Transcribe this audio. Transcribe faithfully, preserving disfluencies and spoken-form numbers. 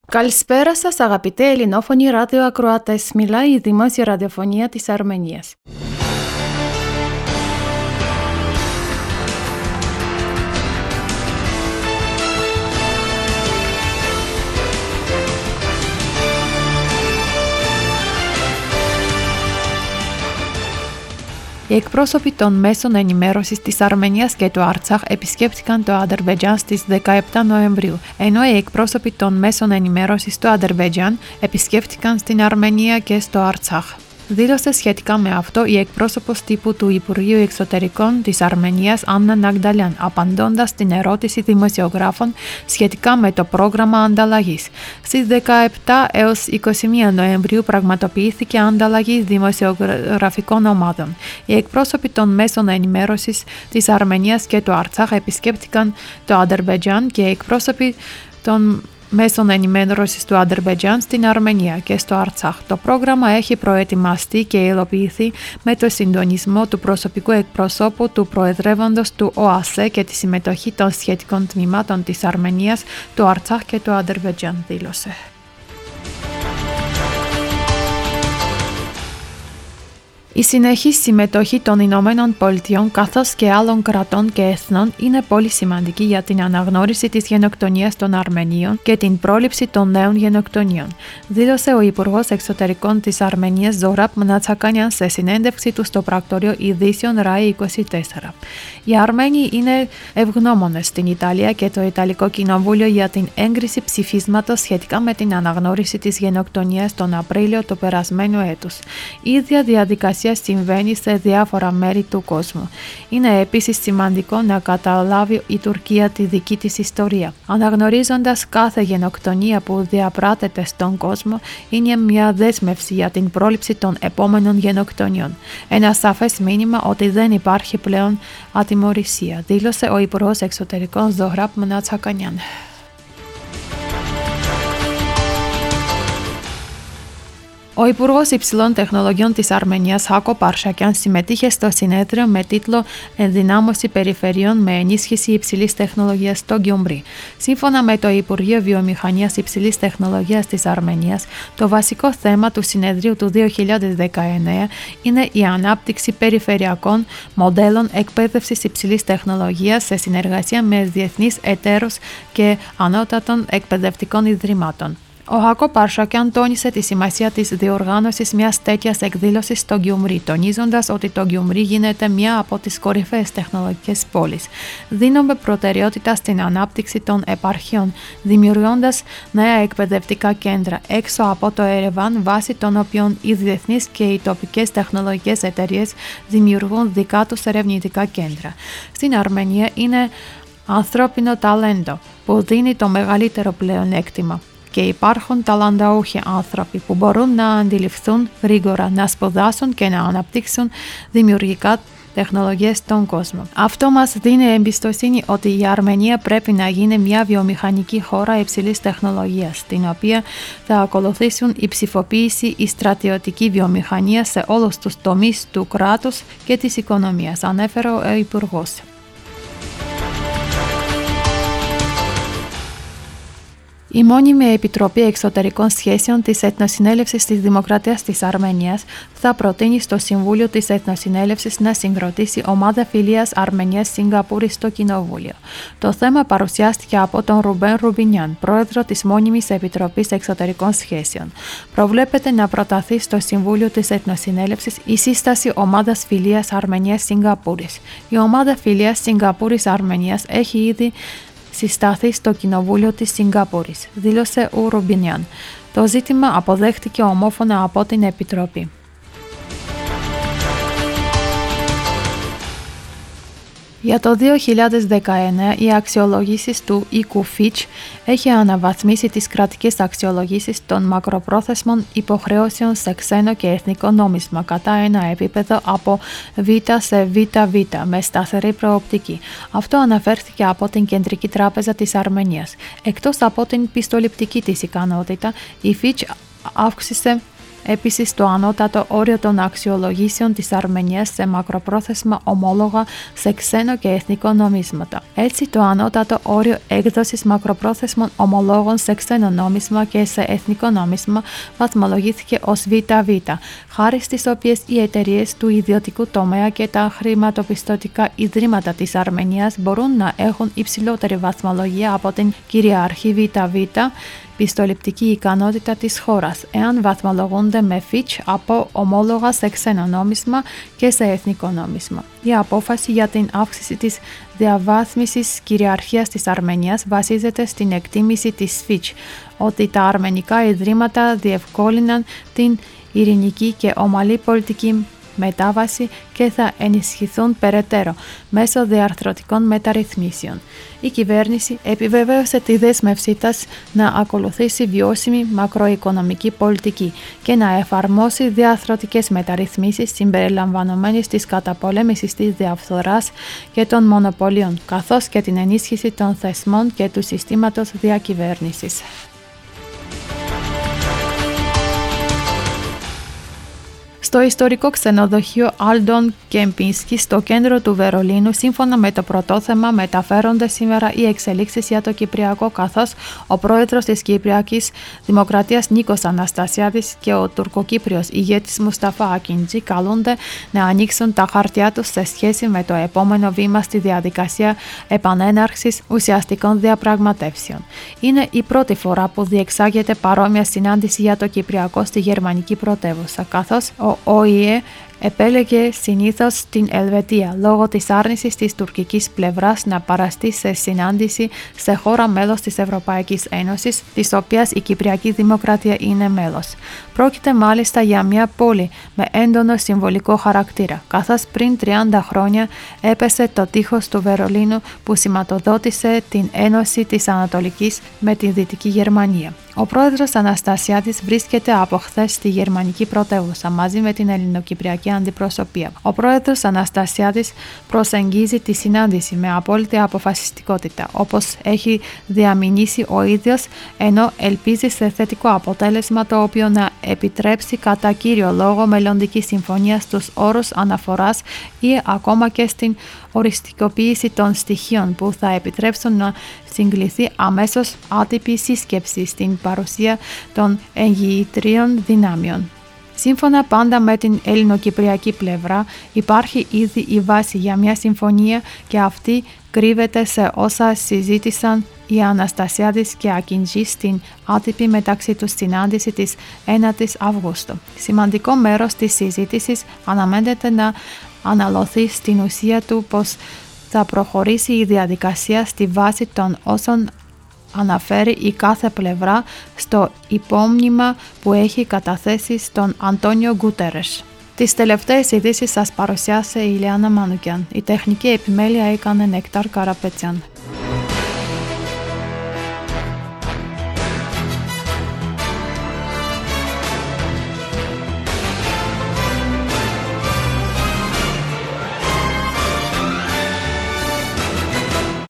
Καλησπέρα σας αγαπητοί ελληνόφωνοι ραδιοακροατές, μιλάει η Δημόσια Ραδιοφωνία της Αρμενίας. Οι εκπρόσωποι των μέσων ενημέρωσης της Αρμενίας και του Αρτσάχ επισκέφτηκαν το Αζερβαϊτζάν στις δεκαεπτά Νοεμβρίου, ενώ οι εκπρόσωποι των μέσων ενημέρωσης του Αζερβαϊτζάν επισκέφτηκαν στην Αρμενία και στο Αρτσάχ. Δήλωσε σχετικά με αυτό η εκπρόσωπος τύπου του Υπουργείου Εξωτερικών της Αρμενίας Άννα Ναγδαλιάν, απαντώντας στην ερώτηση δημοσιογράφων σχετικά με το πρόγραμμα ανταλλαγής. Στις δεκαεπτά έως είκοσι μία Νοεμβρίου πραγματοποιήθηκε ανταλλαγή δημοσιογραφικών ομάδων. Οι εκπρόσωποι των μέσων ενημέρωσης της Αρμενίας και του Αρτσάχ επισκέπτηκαν το Αζερβαϊτζάν και οι εκπρόσωποι των μέσων ενημέρωσης του Αζερβαϊτζάν στην Αρμενία και στο Αρτσάχ. Το πρόγραμμα έχει προετοιμαστεί και υλοποιηθεί με το συντονισμό του προσωπικού εκπροσώπου του Προεδρεύοντος του ΟΑΣΕ και τη συμμετοχή των σχετικών τμήματων της Αρμενίας, του Αρτσάχ και του Αζερβαϊτζάν, δήλωσε. Η συνεχής συμμετοχή των Ηνωμένων Πολιτειών καθώς και άλλων κρατών και εθνών είναι πολύ σημαντική για την αναγνώριση της γενοκτονίας των Αρμενίων και την πρόληψη των νέων γενοκτονιών, δήλωσε ο Υπουργός Εξωτερικών της Αρμενίας Ζοhrab Mnatsakanyan σε συνέντευξη του στο πρακτορείο ειδήσεων ΡΑΗ είκοσι τέσσερα. Οι Αρμένοι είναι ευγνώμονες στην Ιταλία και το Ιταλικό Κοινοβούλιο για την έγκριση ψηφίσματος σχετικά με την αναγνώριση της γενοκτονίας τον Απρίλιο του περασμένου έτους. Η ίδια διαδικασία συμβαίνει σε διάφορα μέρη του κόσμου. Είναι επίσης σημαντικό να καταλάβει η Τουρκία τη δική της ιστορία. Αναγνωρίζοντας κάθε γενοκτονία που διαπράττεται στον κόσμο, είναι μια δέσμευση για την πρόληψη των επόμενων γενοκτονιών. Ένα σαφές μήνυμα ότι δεν υπάρχει πλέον ατιμωρησία, δήλωσε ο Υπουργός Εξωτερικών Ζοhrab Mnatsakanyan. Ο Υπουργός Υψηλών Τεχνολογιών της Αρμενίας Χάκο Παρσακιάν συμμετείχε στο συνέδριο με τίτλο «Ενδυνάμωση περιφερειών με ενίσχυση υψηλής τεχνολογίας στο Γκιουμπρί». Σύμφωνα με το Υπουργείο Βιομηχανίας Υψηλής Τεχνολογίας της Αρμενίας, το βασικό θέμα του συνεδρίου του δύο χιλιάδες δεκαεννέα είναι η ανάπτυξη περιφερειακών μοντέλων εκπαίδευσης υψηλής τεχνολογίας σε συνεργασία με διεθνείς εταίρους και ανώτατων εκπαιδευτικών ιδρυμάτων. Ο Χάκο Παρσακιάν τόνισε τη σημασία της διοργάνωσης μιας τέτοιας εκδήλωσης στο Γκιουμπρί, τονίζοντας ότι το Γκιουμπρί γίνεται μια από τις κορυφαίες τεχνολογικές πόλεις. Δίνουμε προτεραιότητα στην ανάπτυξη των επαρχιών, δημιουργώντας νέα εκπαιδευτικά κέντρα έξω από το Ερεβάν, βάσει των οποίων οι διεθνείς και οι τοπικές τεχνολογικές εταιρείες δημιουργούν δικά τους ερευνητικά κέντρα. Στην Αρμενία είναι ανθρώπινο ταλέντο που δίνει το μεγαλύτερο πλεονέκτημα. Και υπάρχουν ταλαντούχοι άνθρωποι που μπορούν να αντιληφθούν γρήγορα, να σπουδάσουν και να αναπτύξουν δημιουργικά τεχνολογίες στον κόσμο. Αυτό μας δίνει εμπιστοσύνη ότι η Αρμενία πρέπει να γίνει μια βιομηχανική χώρα υψηλής τεχνολογίας, την οποία θα ακολουθήσουν η ψηφοποίηση, η στρατιωτική βιομηχανία σε όλους τους τομείς του κράτους και της οικονομίας, ανέφερε ο Υπουργός. Η μόνιμη Επιτροπή Εξωτερικών Σχέσεων της Εθνοσυνέλευσης της Δημοκρατίας της Αρμενίας θα προτείνει στο Συμβούλιο της Εθνοσυνέλευσης να συγκροτήσει ομάδα φιλίας Αρμενίας-Σιγκαπούρης στο Κοινοβούλιο. Το θέμα παρουσιάστηκε από τον Ρουμπέν Ρουμπινιάν, πρόεδρο της Μόνιμης Επιτροπής Εξωτερικών Σχέσεων. Προβλέπεται να προταθεί στο Συμβούλιο της Εθνοσυνέλευσης η σύσταση ομάδας φιλίας Αρμενίας-Σιγκαπούρης. Η ομάδα φιλίας Σιγκαπούρης-Αρμενίας έχει ήδη συσταθεί στο Κοινοβούλιο της Σιγκαπούρης, δήλωσε ο Ρουμπινιάν. Το ζήτημα αποδέχτηκε ομόφωνα από την Επιτροπή. Για το δύο χιλιάδες δεκαεννέα, οι αξιολογήσεις του οίκου Fitch έχει αναβαθμίσει τις κρατικές αξιολογήσεις των μακροπρόθεσμων υποχρεώσεων σε ξένο και εθνικό νόμισμα κατά ένα επίπεδο από Β σε Β Β με σταθερή προοπτική. Αυτό αναφέρθηκε από την Κεντρική Τράπεζα της Αρμενίας. Εκτός από την πιστοληπτική της ικανότητα, η Fitch αύξησε επίσης το ανώτατο όριο των αξιολογήσεων της Αρμενίας σε μακροπρόθεσμα ομόλογα σε ξένο και εθνικό νομίσματα. Έτσι, το ανώτατο όριο έκδοσης μακροπρόθεσμων ομολόγων σε ξένο νόμισμα και σε εθνικό νόμισμα βαθμολογήθηκε ως β β, χάρη στις οποίες οι εταιρείες του ιδιωτικού τομέα και τα χρηματοπιστωτικά ιδρύματα της Αρμενίας μπορούν να έχουν υψηλότερη βαθμολογία από την κυριαρχή β β πιστοληπτική ικανότητα της χώρας, εάν βαθμολογούνται με Fitch από ομόλογα σε ξένο νόμισμα και σε εθνικό νόμισμα. Η απόφαση για την αύξηση της διαβάθμισης κυριαρχίας της Αρμενίας βασίζεται στην εκτίμηση της Fitch ότι τα αρμενικά ιδρύματα διευκόλυναν την ειρηνική και ομαλή πολιτική μετάβαση και θα ενισχυθούν περαιτέρω μέσω διαρθρωτικών μεταρρυθμίσεων. Η κυβέρνηση επιβεβαίωσε τη δέσμευσή της να ακολουθήσει βιώσιμη μακροοικονομική πολιτική και να εφαρμόσει διαρθρωτικές μεταρρυθμίσεις συμπεριλαμβανομένης της καταπολέμησης της διαφθοράς και των μονοπωλίων, καθώς και την ενίσχυση των θεσμών και του συστήματος διακυβέρνησης. Στο ιστορικό ξενοδοχείο Άλντον Κεμπίνσκι στο κέντρο του Βερολίνου, σύμφωνα με το πρωτόθεμα, μεταφέρονται σήμερα οι εξελίξεις για το Κυπριακό, καθώς ο πρόεδρος της Κυπριακής Δημοκρατίας Νίκος Αναστασιάδης και ο τουρκοκύπριος ηγέτης Μουσταφά Ακίντζη καλούνται να ανοίξουν τα χαρτιά τους σε σχέση με το επόμενο βήμα στη διαδικασία επανέναρξης ουσιαστικών διαπραγματεύσεων. Είναι η πρώτη φορά που διεξάγεται παρόμοια συνάντηση για το Κυπριακό στη γερμανική πρωτεύουσα, καθώς ο Ο Η Ε επέλεγε συνήθως την Ελβετία λόγω της άρνησης της τουρκικής πλευράς να παραστεί σε συνάντηση σε χώρα μέλος της Ευρωπαϊκής Ένωσης, της οποίας η Κυπριακή Δημοκρατία είναι μέλος. Πρόκειται μάλιστα για μια πόλη με έντονο συμβολικό χαρακτήρα, καθώς πριν τριάντα χρόνια έπεσε το τείχος του Βερολίνου που σηματοδότησε την ένωση της Ανατολικής με τη Δυτική Γερμανία. Ο πρόεδρος Αναστασιάδης βρίσκεται από χθες στη γερμανική πρωτεύουσα μαζί με την ελληνοκυπριακή αντιπροσωπεία. Ο πρόεδρος Αναστασιάδης προσεγγίζει τη συνάντηση με απόλυτη αποφασιστικότητα, όπως έχει διαμηνήσει ο ίδιος, ενώ ελπίζει σε θετικό αποτέλεσμα το οποίο να επιτρέψει κατά κύριο λόγο μελλοντική συμφωνία στους όρους αναφοράς ή ακόμα και στην οριστικοποίηση των στοιχείων που θα επιτρέψουν να συγκληθεί αμέσως άτυπη σύσκεψη στην παρουσία των εγγυητρίων δυνάμεων. Σύμφωνα πάντα με την ελληνοκυπριακή πλευρά, υπάρχει ήδη η βάση για μια συμφωνία και αυτή κρύβεται σε όσα συζήτησαν οι Αναστασιάδης και Ακίντζη στην άτυπη μεταξύ τους συνάντηση της ένατης Αυγούστου. Σημαντικό μέρος της συζήτησης αναμένεται να αναλωθεί στην ουσία του πώς θα προχωρήσει η διαδικασία στη βάση των όσων αναφέρει η κάθε πλευρά στο υπόμνημα που έχει καταθέσει στον Αντώνιο Γκούτερες. Τις τελευταίες ειδήσεις σας παρουσιάσε η Ηλιάνα Μανουκιάν. Η τεχνική επιμέλεια έκανε Νεκτάρ Καραπέτσιαν.